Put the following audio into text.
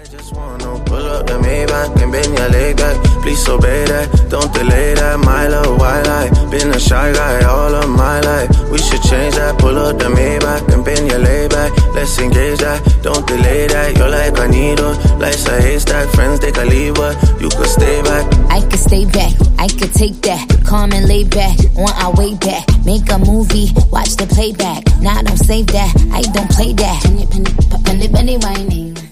I just wanna pull up the Maybach and bend your leg back. Please obey that, don't delay that. My love, why lie? Been a shy guy all of my life. We should change that. Pull up the Maybach and bend your leg back. Let's engage that, don't delay that. You're like a needle, life's a haystack. Friends they can leave, but you could stay back. I could stay back, I could take that. Calm and lay back, on our way back. Make a movie, watch the playback. Nah, don't save that, I don't play that. Penny, penny, penny, penny, whining.